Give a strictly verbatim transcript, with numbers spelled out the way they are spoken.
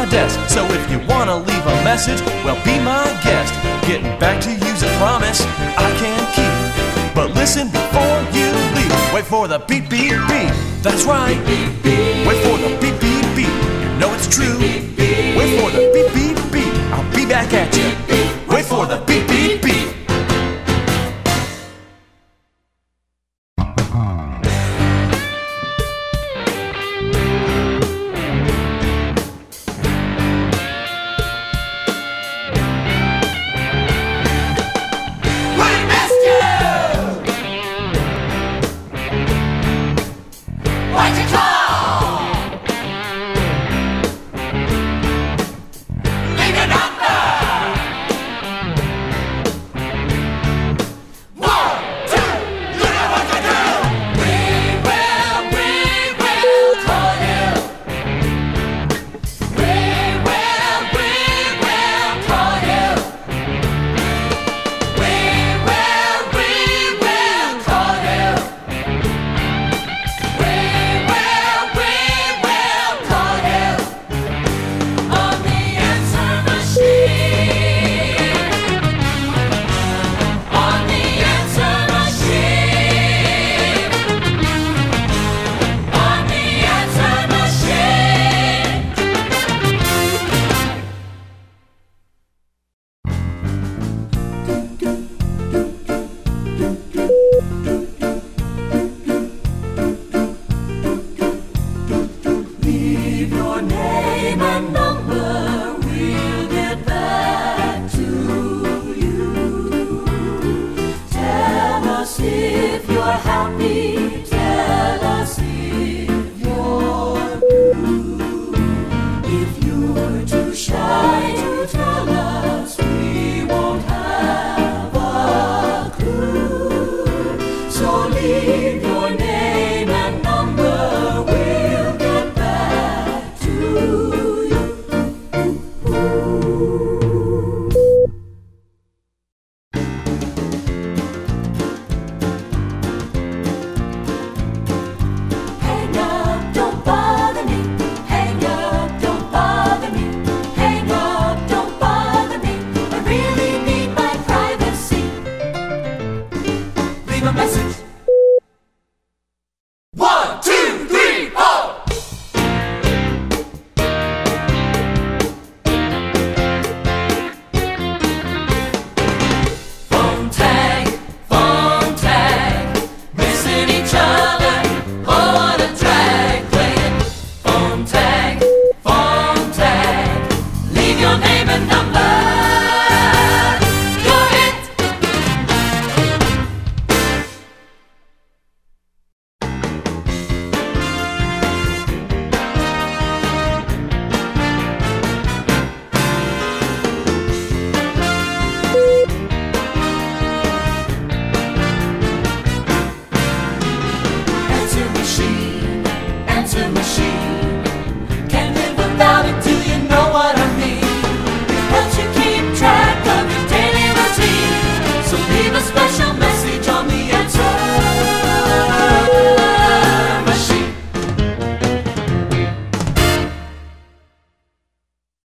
desk. So if you wanna leave a message, well, be my guest. Getting back to you's a promise I can't keep. But listen before you leave. Wait for the beep, beep, beep. That's right. Wait for the beep, beep, beep. You know it's true. Wait for the beep, beep, beep. I'll be back at you. Wait for the beep, beep, beep. Happy, tell us if you're blue. If you're too shy